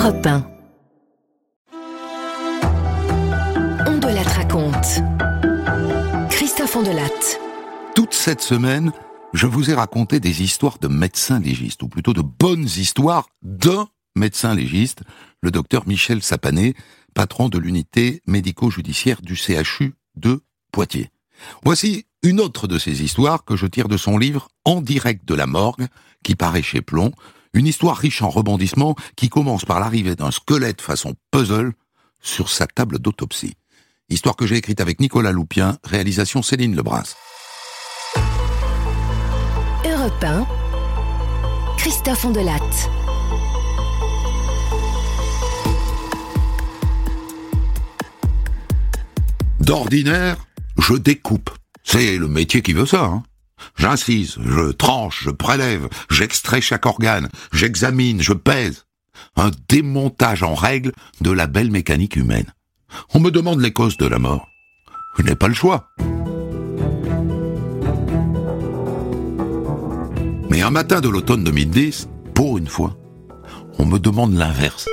Europe 1. On de la raconte. Christophe Ondelatte. Toute cette semaine, je vous ai raconté des histoires de médecins légistes, ou plutôt de bonnes histoires d'un médecin légiste, le docteur Michel Sapané, patron de l'unité médico-judiciaire du CHU de Poitiers. Voici une autre de ces histoires que je tire de son livre « En direct de la morgue » qui paraît chez Plomb, une histoire riche en rebondissements qui commence par l'arrivée d'un squelette façon puzzle sur sa table d'autopsie. Histoire que j'ai écrite avec Nicolas Loupien, réalisation Céline Lebras. Europe 1, Christophe Ondelatte. D'ordinaire, je découpe. C'est le métier qui veut ça, hein. J'incise, je tranche, je prélève, j'extrais chaque organe, j'examine, je pèse. Un démontage en règle de la belle mécanique humaine. On me demande les causes de la mort. Je n'ai pas le choix. Mais un matin de l'automne 2010, pour une fois, on me demande l'inverse.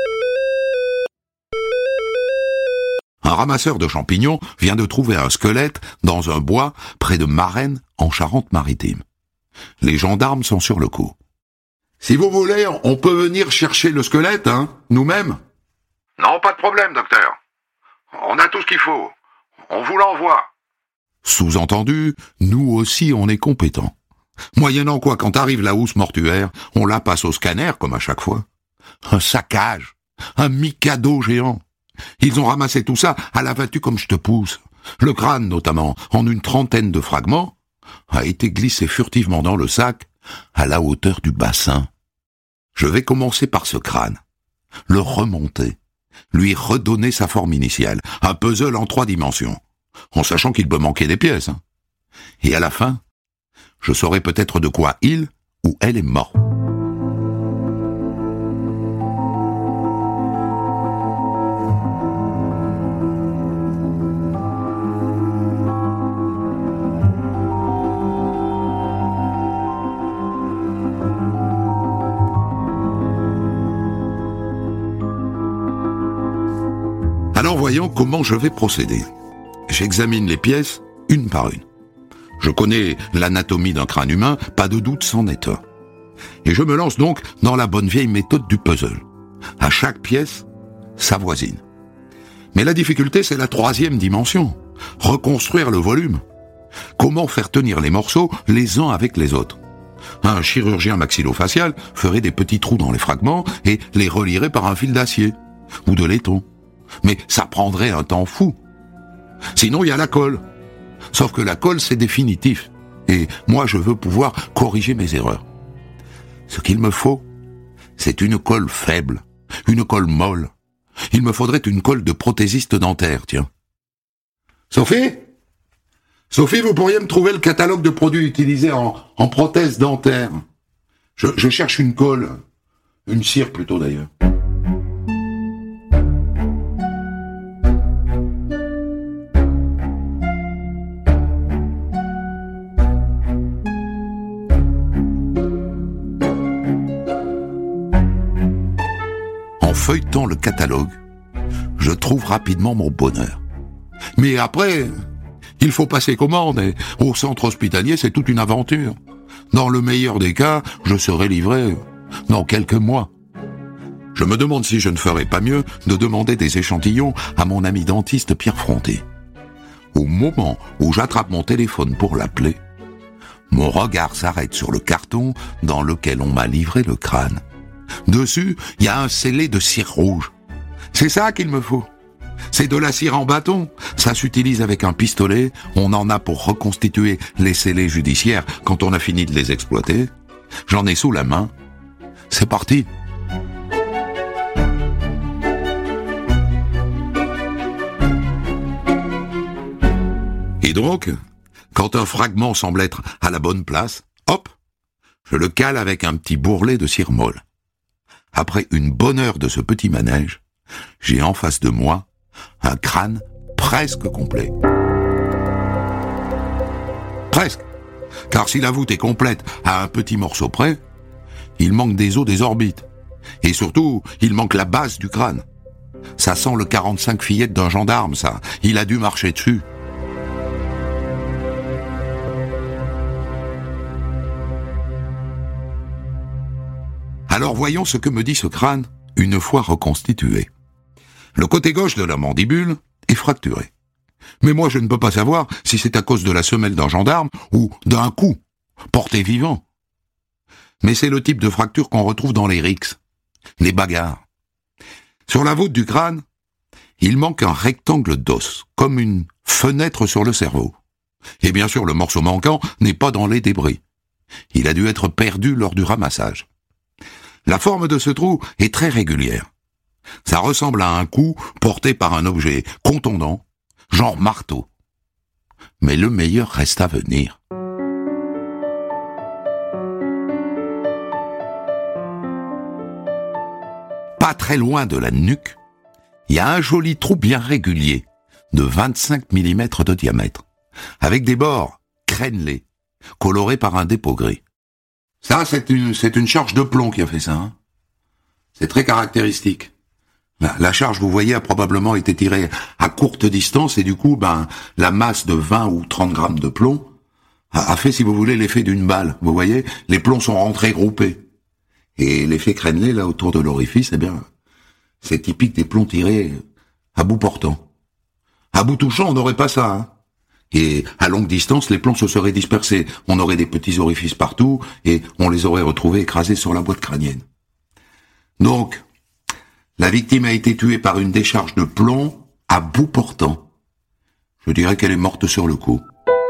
Un ramasseur de champignons vient de trouver un squelette dans un bois près de Marennes, en Charente-Maritime. Les gendarmes sont sur le coup. Si vous voulez, on peut venir chercher le squelette, hein, nous-mêmes. Non, pas de problème, docteur. On a tout ce qu'il faut. On vous l'envoie. Sous-entendu, nous aussi, on est compétents. Moyennant quoi, quand arrive la housse mortuaire, on la passe au scanner, comme à chaque fois. Un saccage, un mikado géant. Ils ont ramassé tout ça à la vas-tu comme je te pousse. Le crâne, notamment, en une trentaine de fragments, a été glissé furtivement dans le sac, à la hauteur du bassin. Je vais commencer par ce crâne, le remonter, lui redonner sa forme initiale, un puzzle en 3 dimensions, en sachant qu'il peut manquer des pièces. Hein. Et à la fin, je saurai peut-être de quoi il ou elle est mort. Alors voyons comment je vais procéder. J'examine les pièces une par une. Je connais l'anatomie d'un crâne humain, pas de doute, c'en est un. Et je me lance donc dans la bonne vieille méthode du puzzle. À chaque pièce, sa voisine. Mais la difficulté, c'est la 3e dimension. Reconstruire le volume. Comment faire tenir les morceaux les uns avec les autres? Un chirurgien maxillofacial ferait des petits trous dans les fragments et les relierait par un fil d'acier ou de laiton. Mais ça prendrait un temps fou. Sinon, il y a la colle. Sauf que la colle, c'est définitif. Et moi, je veux pouvoir corriger mes erreurs. Ce qu'il me faut, c'est une colle faible, une colle molle. Il me faudrait une colle de prothésiste dentaire, tiens. Sophie, vous pourriez me trouver le catalogue de produits utilisés en prothèse dentaire. Je cherche une colle. Une cire plutôt, d'ailleurs. Feuilletant le catalogue, je trouve rapidement mon bonheur. Mais après, il faut passer commande et au centre hospitalier, c'est toute une aventure. Dans le meilleur des cas, je serai livré dans quelques mois. Je me demande si je ne ferais pas mieux de demander des échantillons à mon ami dentiste Pierre Fronté. Au moment où j'attrape mon téléphone pour l'appeler, mon regard s'arrête sur le carton dans lequel on m'a livré le crâne. Dessus, il y a un scellé de cire rouge. C'est ça qu'il me faut. C'est de la cire en bâton. Ça s'utilise avec un pistolet. On en a pour reconstituer les scellés judiciaires quand on a fini de les exploiter. J'en ai sous la main. C'est parti. Et donc, quand un fragment semble être à la bonne place, hop, je le cale avec un petit bourrelet de cire molle. Après une bonne heure de ce petit manège, j'ai en face de moi un crâne presque complet. Presque. Car si la voûte est complète à un petit morceau près, il manque des os des orbites. Et surtout, il manque la base du crâne. Ça sent le 45 fillette d'un gendarme, ça. Il a dû marcher dessus. Alors voyons ce que me dit ce crâne, une fois reconstitué. Le côté gauche de la mandibule est fracturé. Mais moi je ne peux pas savoir si c'est à cause de la semelle d'un gendarme ou d'un coup, porté vivant. Mais c'est le type de fracture qu'on retrouve dans les rixes, les bagarres. Sur la voûte du crâne, il manque un rectangle d'os, comme une fenêtre sur le cerveau. Et bien sûr, le morceau manquant n'est pas dans les débris. Il a dû être perdu lors du ramassage. La forme de ce trou est très régulière. Ça ressemble à un coup porté par un objet contondant, genre marteau. Mais le meilleur reste à venir. Pas très loin de la nuque, il y a un joli trou bien régulier, de 25 mm de diamètre, avec des bords crénelés, colorés par un dépôt gris. Ça, c'est une charge de plomb qui a fait ça. Hein. C'est très caractéristique. La charge, vous voyez, a probablement été tirée à courte distance et du coup, la masse de 20 ou 30 grammes de plomb a fait, si vous voulez, l'effet d'une balle. Vous voyez, les plombs sont rentrés groupés. Et l'effet crénelé, là, autour de l'orifice, c'est typique des plombs tirés à bout portant. À bout touchant, on n'aurait pas ça, hein. Et à longue distance, les plombs se seraient dispersés. On aurait des petits orifices partout et on les aurait retrouvés écrasés sur la boîte crânienne. Donc, la victime a été tuée par une décharge de plomb à bout portant. Je dirais qu'elle est morte sur le coup.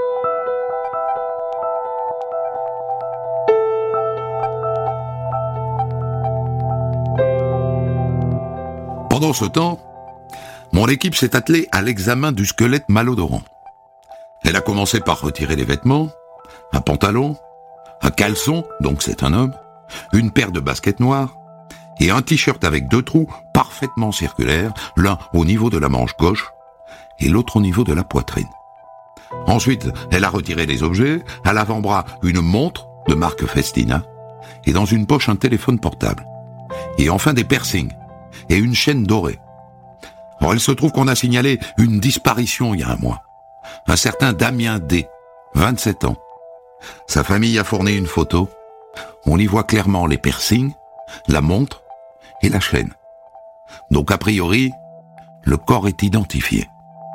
Pendant ce temps, mon équipe s'est attelée à l'examen du squelette malodorant. Elle a commencé par retirer les vêtements, un pantalon, un caleçon, donc c'est un homme, une paire de baskets noires et un t-shirt avec 2 trous parfaitement circulaires, l'un au niveau de la manche gauche et l'autre au niveau de la poitrine. Ensuite, elle a retiré les objets, à l'avant-bras une montre de marque Festina et dans une poche un téléphone portable. Et enfin des piercings et une chaîne dorée. Alors il se trouve qu'on a signalé une disparition il y a un mois. Un certain Damien D, 27 ans. Sa famille a fourni une photo. On y voit clairement les piercings, la montre et la chaîne. Donc a priori, le corps est identifié.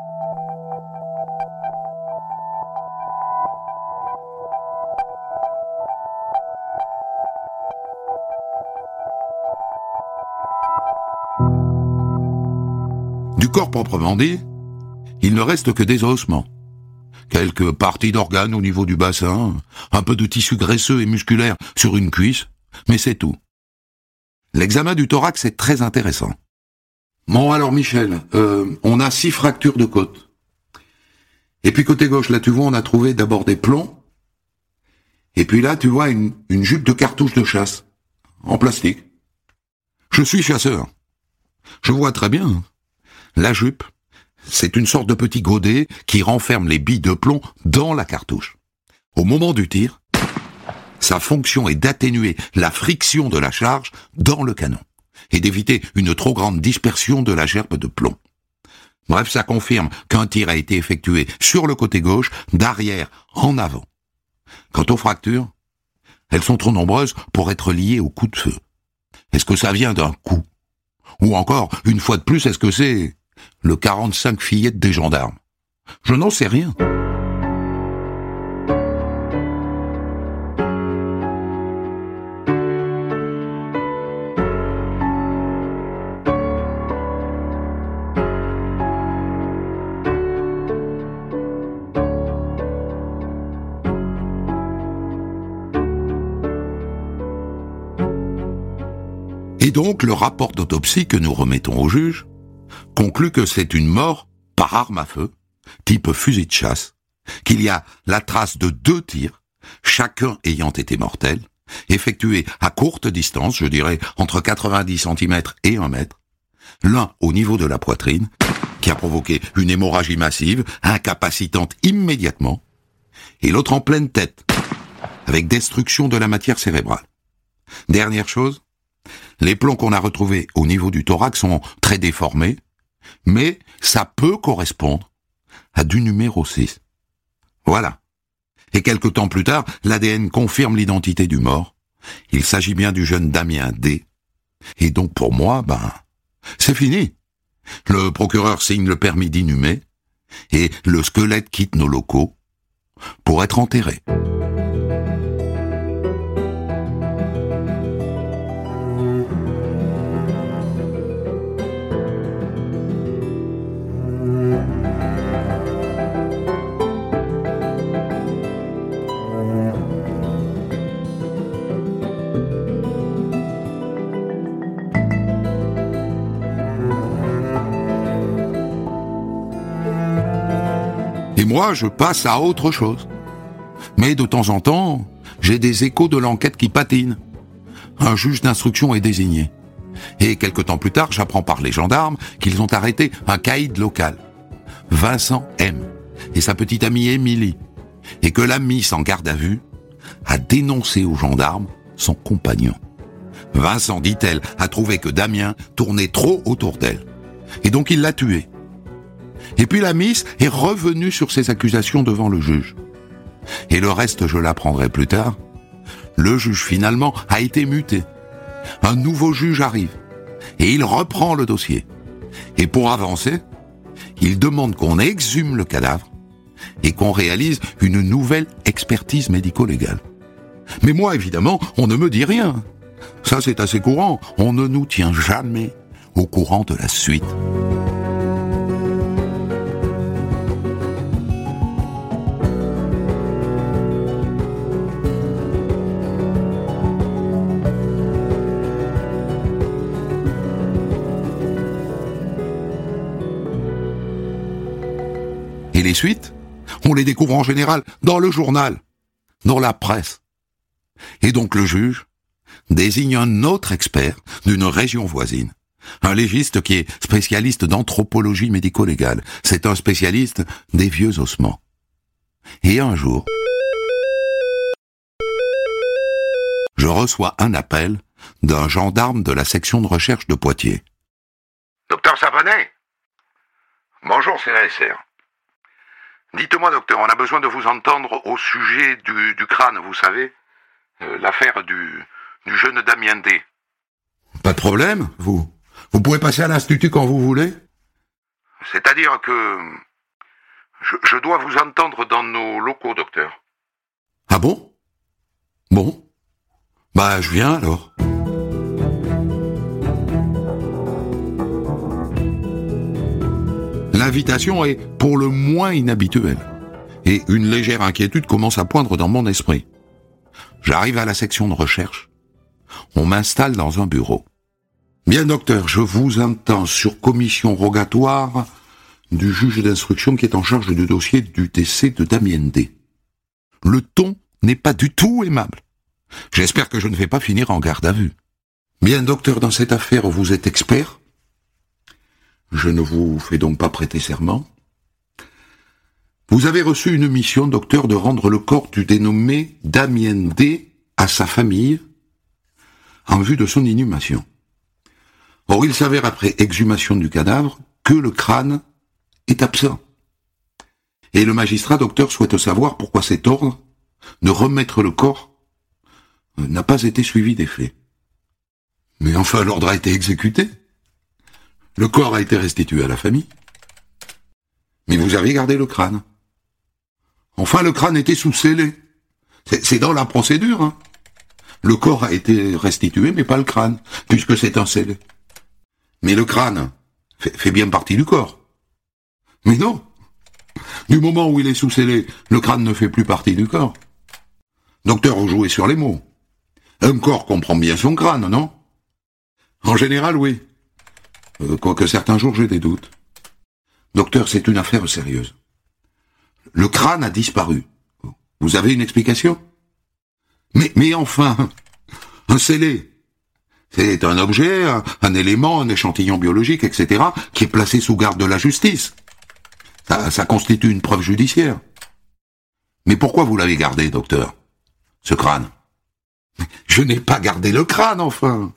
Du corps proprement dit, il ne reste que des ossements. Quelques parties d'organes au niveau du bassin, un peu de tissu graisseux et musculaire sur une cuisse, mais c'est tout. L'examen du thorax est très intéressant. Bon alors Michel, on a 6 fractures de côte. Et puis côté gauche, là tu vois, on a trouvé d'abord des plombs, et puis là tu vois une jupe de cartouche de chasse, en plastique. Je suis chasseur. Je vois très bien. La jupe, c'est une sorte de petit godet qui renferme les billes de plomb dans la cartouche. Au moment du tir, sa fonction est d'atténuer la friction de la charge dans le canon et d'éviter une trop grande dispersion de la gerbe de plomb. Bref, ça confirme qu'un tir a été effectué sur le côté gauche, d'arrière en avant. Quant aux fractures, elles sont trop nombreuses pour être liées au coup de feu. Est-ce que ça vient d'un coup? Ou encore, une fois de plus, est-ce que c'est le 45 fillette des gendarmes? Je n'en sais rien. Et donc, le rapport d'autopsie que nous remettons au juge conclut que c'est une mort par arme à feu, type fusil de chasse, qu'il y a la trace de 2 tirs, chacun ayant été mortel, effectués à courte distance, je dirais entre 90 cm et 1 mètre, l'un au niveau de la poitrine, qui a provoqué une hémorragie massive, incapacitante immédiatement, et l'autre en pleine tête, avec destruction de la matière cérébrale. Dernière chose, Les plombs qu'on a retrouvés au niveau du thorax sont très déformés, mais ça peut correspondre à du numéro 6. Voilà. Et quelque temps plus tard, l'ADN confirme l'identité du mort. Il s'agit bien du jeune Damien D. Et donc pour moi, c'est fini. Le procureur signe le permis d'inhumer et le squelette quitte nos locaux pour être enterré. Et moi, je passe à autre chose. Mais de temps en temps, j'ai des échos de l'enquête qui patinent. Un juge d'instruction est désigné. Et quelque temps plus tard, j'apprends par les gendarmes qu'ils ont arrêté un caïd local, Vincent M, et sa petite amie Émilie, et que la Miss en garde à vue a dénoncé aux gendarmes son compagnon. Vincent, dit-elle, a trouvé que Damien tournait trop autour d'elle. Et donc il l'a tué. Et puis la Miss est revenue sur ses accusations devant le juge. Et le reste, je l'apprendrai plus tard. Le juge, finalement, a été muté. Un nouveau juge arrive. Et il reprend le dossier. Et pour avancer, il demande qu'on exhume le cadavre et qu'on réalise une nouvelle expertise médico-légale. Mais moi, évidemment, on ne me dit rien. Ça, c'est assez courant. On ne nous tient jamais au courant de la suite. Et les suites, on les découvre en général dans le journal, dans la presse. Et donc le juge désigne un autre expert d'une région voisine, un légiste qui est spécialiste d'anthropologie médico-légale. C'est un spécialiste des vieux ossements. Et un jour, je reçois un appel d'un gendarme de la section de recherche de Poitiers. Docteur Sabanet ? Bonjour, c'est la SR. Dites-moi, docteur, on a besoin de vous entendre au sujet du crâne, vous savez, l'affaire du jeune Damien D. Pas de problème, vous pouvez passer à l'institut quand vous voulez. C'est-à-dire que je dois vous entendre dans nos locaux, docteur. Ah bon ? Bon. Je viens alors. L'invitation est pour le moins inhabituelle, et une légère inquiétude commence à poindre dans mon esprit. J'arrive à la section de recherche. On m'installe dans un bureau. Bien, docteur, je vous entends sur commission rogatoire du juge d'instruction qui est en charge du dossier du décès de Damien D. Le ton n'est pas du tout aimable. J'espère que je ne vais pas finir en garde à vue. Bien, docteur, dans cette affaire, vous êtes expert. Je ne vous fais donc pas prêter serment. Vous avez reçu une mission, docteur, de rendre le corps du dénommé Damien D à sa famille en vue de son inhumation. Or, il s'avère après exhumation du cadavre que le crâne est absent. Et le magistrat, docteur, souhaite savoir pourquoi cet ordre de remettre le corps n'a pas été suivi des faits. Mais enfin, l'ordre a été exécuté. Le corps a été restitué à la famille. Mais vous avez gardé le crâne. Enfin, le crâne était sous scellé. C'est dans la procédure, hein. Le corps a été restitué, mais pas le crâne, puisque c'est un scellé. Mais le crâne fait bien partie du corps. Mais non. Du moment où il est sous scellé, le crâne ne fait plus partie du corps. Docteur, vous jouez sur les mots. Un corps comprend bien son crâne, non ? En général, oui. Quoique certains jours j'ai des doutes. Docteur, c'est une affaire sérieuse. Le crâne a disparu. Vous avez une explication ? Mais enfin, un scellé, c'est un objet, un élément, un échantillon biologique, etc., qui est placé sous garde de la justice. Ça constitue une preuve judiciaire. Mais pourquoi vous l'avez gardé, docteur, ce crâne ? Je n'ai pas gardé le crâne, enfin.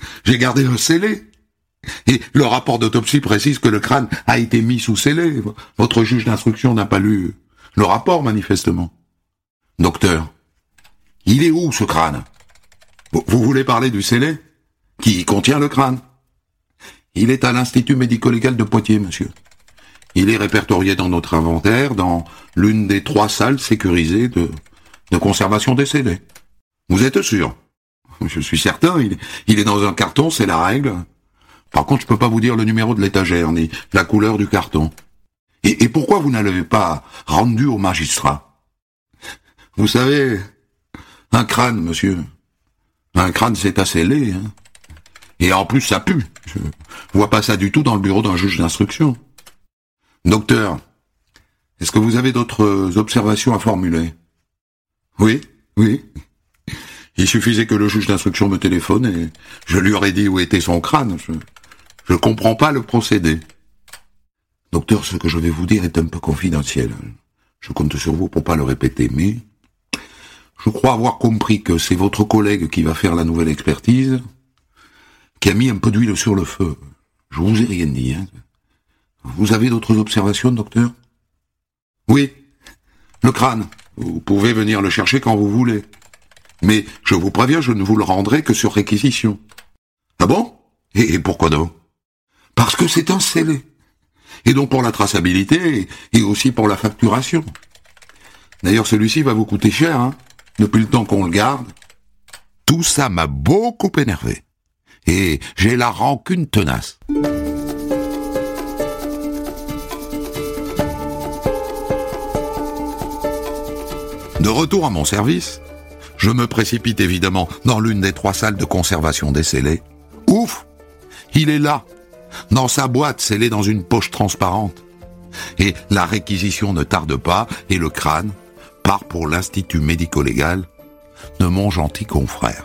J'ai gardé le scellé. Et le rapport d'autopsie précise que le crâne a été mis sous scellé. Votre juge d'instruction n'a pas lu le rapport, manifestement. Docteur, il est où, ce crâne? Vous voulez parler du scellé qui contient le crâne? Il est à l'Institut médico-légal de Poitiers, monsieur. Il est répertorié dans notre inventaire, dans l'une des 3 salles sécurisées de conservation des scellés. Vous êtes sûr? Je suis certain, il est dans un carton, c'est la règle. Par contre, je peux pas vous dire le numéro de l'étagère, ni la couleur du carton. Et pourquoi vous ne l'avez pas rendu au magistrat? Vous savez, un crâne, monsieur. Un crâne, c'est assez laid, hein. Et en plus, ça pue. Je vois pas ça du tout dans le bureau d'un juge d'instruction. Docteur, est-ce que vous avez d'autres observations à formuler? Oui. Il suffisait que le juge d'instruction me téléphone et je lui aurais dit où était son crâne. Je comprends pas le procédé. Docteur, ce que je vais vous dire est un peu confidentiel. Je compte sur vous pour pas le répéter, mais je crois avoir compris que c'est votre collègue qui va faire la nouvelle expertise, qui a mis un peu d'huile sur le feu. Je vous ai rien dit, hein. Vous avez d'autres observations, docteur? Oui. Le crâne. Vous pouvez venir le chercher quand vous voulez. Mais je vous préviens, je ne vous le rendrai que sur réquisition. Ah bon? Et pourquoi donc? Parce que c'est un scellé. Et donc pour la traçabilité, et aussi pour la facturation. D'ailleurs, celui-ci va vous coûter cher, hein, depuis le temps qu'on le garde. Tout ça m'a beaucoup énervé. Et j'ai la rancune tenace. De retour à mon service, je me précipite évidemment dans l'une des 3 salles de conservation des scellés. Ouf! Il est là, dans sa boîte scellée dans une poche transparente. Et la réquisition ne tarde pas, et le crâne part pour l'Institut médico-légal de mon gentil confrère.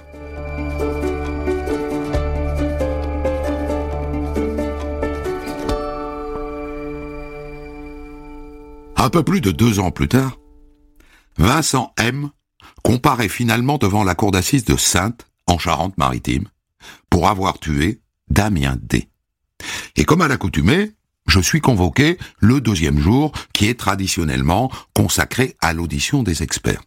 Un peu plus de 2 ans plus tard, Vincent M. comparaît finalement devant la cour d'assises de Saintes, en Charente-Maritime, pour avoir tué Damien D. Et comme à l'accoutumée, je suis convoqué le 2e jour, qui est traditionnellement consacré à l'audition des experts.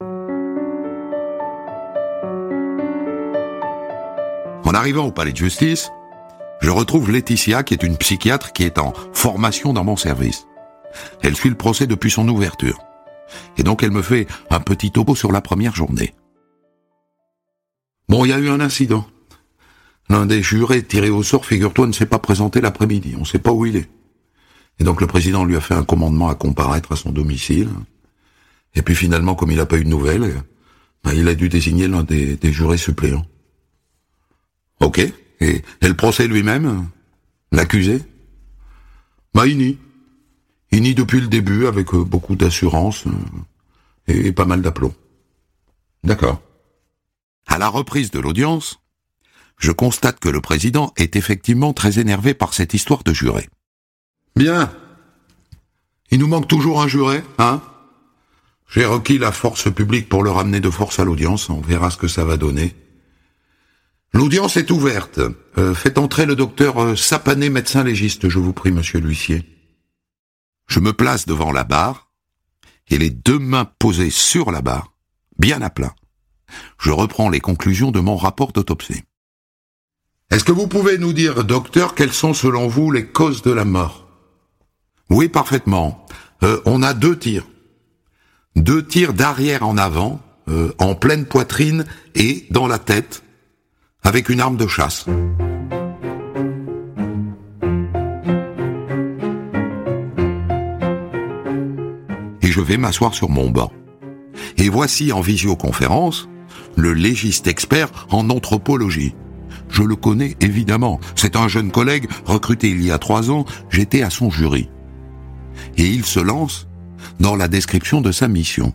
En arrivant au palais de justice, je retrouve Laetitia, qui est une psychiatre qui est en formation dans mon service. Elle suit le procès depuis son ouverture. Et donc elle me fait un petit topo sur la première journée. Bon, il y a eu un incident. L'un des jurés tiré au sort, figure-toi, ne s'est pas présenté l'après-midi. On ne sait pas où il est. Et donc le président lui a fait un commandement à comparaître à son domicile. Et puis finalement, comme il n'a pas eu de nouvelles, il a dû désigner l'un des jurés suppléants. Ok. Et le procès lui-même? L'accusé? Il nie. Il nie depuis le début avec beaucoup d'assurance et pas mal d'aplomb. D'accord. À la reprise de l'audience, je constate que le président est effectivement très énervé par cette histoire de juré. Bien. Il nous manque toujours un juré, hein? J'ai requis la force publique pour le ramener de force à l'audience. On verra ce que ça va donner. L'audience est ouverte. Faites entrer le docteur Sapané, médecin légiste, je vous prie, monsieur l'huissier. Je me place devant la barre, et les 2 mains posées sur la barre, bien à plat, je reprends les conclusions de mon rapport d'autopsie. Est-ce que vous pouvez nous dire, docteur, quelles sont selon vous les causes de la mort? Oui, parfaitement. On a 2 tirs. 2 tirs d'arrière en avant, en pleine poitrine et dans la tête, avec une arme de chasse. Et je vais m'asseoir sur mon banc. Et voici en visioconférence le légiste expert en anthropologie. Je le connais évidemment. C'est un jeune collègue recruté il y a 3 ans. J'étais à son jury. Et il se lance dans la description de sa mission.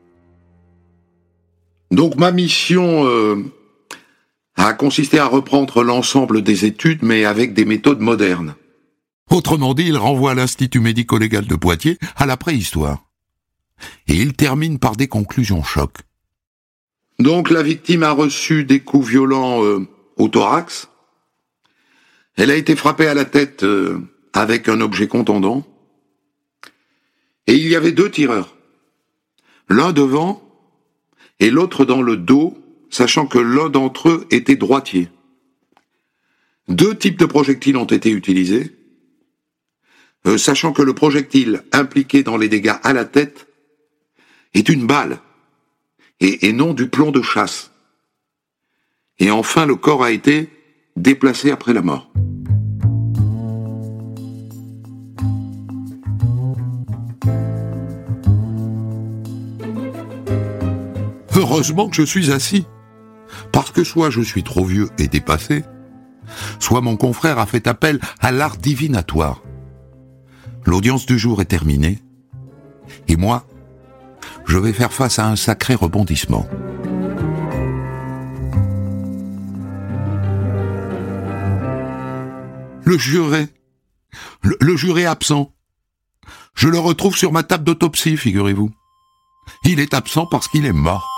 Donc ma mission a consisté à reprendre l'ensemble des études, mais avec des méthodes modernes. Autrement dit, il renvoie l'Institut médico-légal de Poitiers à la préhistoire. Et il termine par des conclusions choc. Donc la victime a reçu des coups violents au thorax, Elle a été frappée à la tête avec un objet contondant. Et il y avait 2 tireurs. L'un devant et l'autre dans le dos, sachant que l'un d'entre eux était droitier. 2 types de projectiles ont été utilisés, sachant que le projectile impliqué dans les dégâts à la tête est une balle, et non du plomb de chasse. Et enfin, le corps a été déplacé après la mort. Heureusement que je suis assis, parce que soit je suis trop vieux et dépassé, soit mon confrère a fait appel à l'art divinatoire. L'audience du jour est terminée, et moi, je vais faire face à un sacré rebondissement. Le juré absent. Je le retrouve sur ma table d'autopsie, figurez-vous. Il est absent parce qu'il est mort.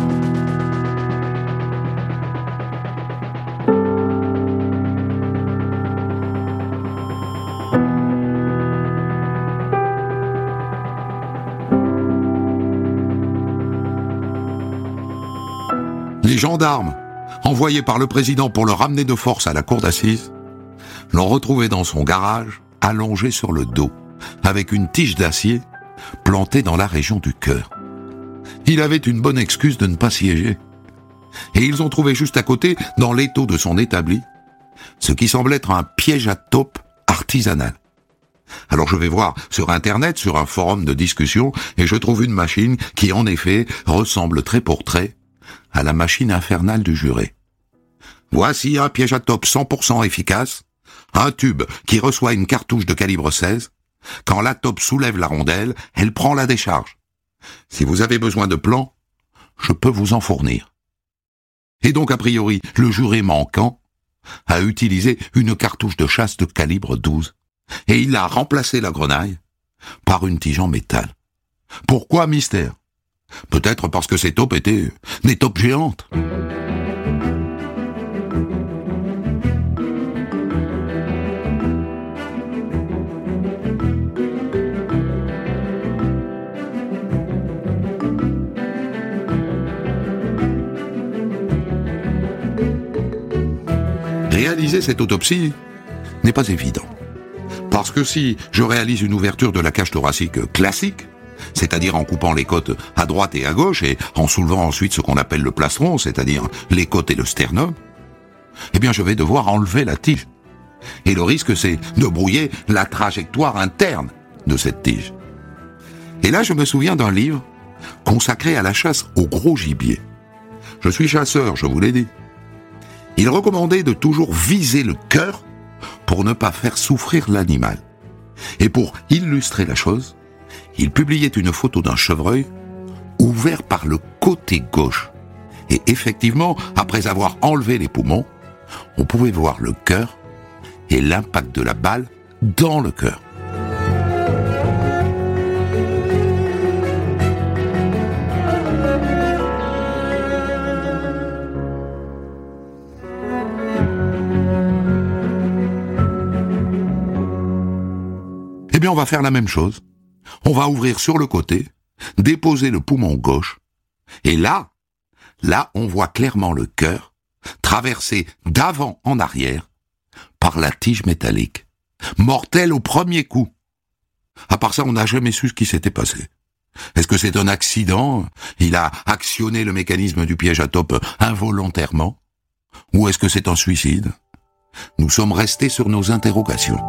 Les gendarmes, envoyés par le président pour le ramener de force à la cour d'assises, l'ont retrouvé dans son garage, allongé sur le dos, avec une tige d'acier plantée dans la région du cœur. Il avait une bonne excuse de ne pas siéger. Et ils ont trouvé juste à côté, dans l'étau de son établi, ce qui semble être un piège à taupe artisanal. Alors je vais voir sur Internet, sur un forum de discussion, et je trouve une machine qui, en effet, ressemble trait pour trait à la machine infernale du juré. Voici un piège à taupe 100% efficace, un tube qui reçoit une cartouche de calibre 16. Quand la taupe soulève la rondelle, elle prend la décharge. Si vous avez besoin de plans, je peux vous en fournir. Et donc, a priori, le juré manquant a utilisé une cartouche de chasse de calibre 12, et il a remplacé la grenaille par une tige en métal. Pourquoi mystère? Peut-être parce que ces taupes étaient des taupes géantes. Réaliser cette autopsie n'est pas évident. Parce que si je réalise une ouverture de la cage thoracique classique, c'est-à-dire en coupant les côtes à droite et à gauche et en soulevant ensuite ce qu'on appelle le plastron, c'est-à-dire les côtes et le sternum, eh bien je vais devoir enlever la tige. Et le risque, c'est de brouiller la trajectoire interne de cette tige. Et là, je me souviens d'un livre consacré à la chasse au gros gibier. Je suis chasseur, je vous l'ai dit. Il recommandait de toujours viser le cœur pour ne pas faire souffrir l'animal. Et pour illustrer la chose, il publiait une photo d'un chevreuil ouvert par le côté gauche. Et effectivement, après avoir enlevé les poumons, on pouvait voir le cœur et l'impact de la balle dans le cœur. Eh bien, on va faire la même chose. On va ouvrir sur le côté, déposer le poumon gauche, et là, on voit clairement le cœur traversé d'avant en arrière par la tige métallique, mortelle au premier coup. À part ça, on n'a jamais su ce qui s'était passé. Est-ce que c'est un accident? Il a actionné le mécanisme du piège à taupe involontairement? Ou est-ce que c'est un suicide? Nous sommes restés sur nos interrogations.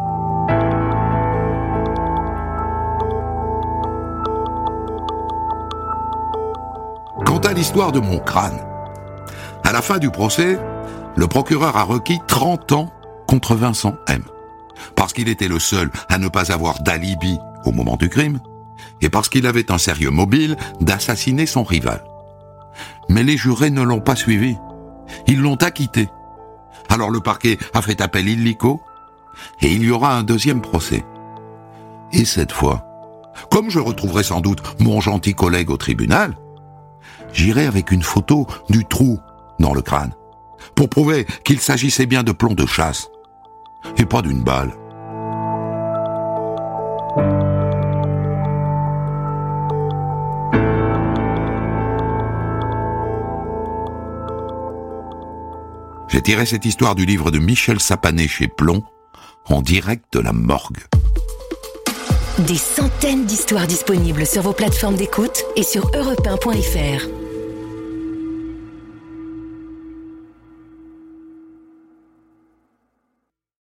Quant à l'histoire de mon crâne, à la fin du procès, le procureur a requis 30 ans contre Vincent M. Parce qu'il était le seul à ne pas avoir d'alibi au moment du crime, et parce qu'il avait un sérieux mobile d'assassiner son rival. Mais les jurés ne l'ont pas suivi. Ils l'ont acquitté. Alors le parquet a fait appel illico, et il y aura un deuxième procès. Et cette fois, comme je retrouverai sans doute mon gentil collègue au tribunal, j'irai avec une photo du trou dans le crâne, pour prouver qu'il s'agissait bien de plomb de chasse. et pas d'une balle. J'ai tiré cette histoire du livre de Michel Sapanet chez Plon, en direct de la morgue. Des centaines d'histoires disponibles sur vos plateformes d'écoute et sur europe1.fr.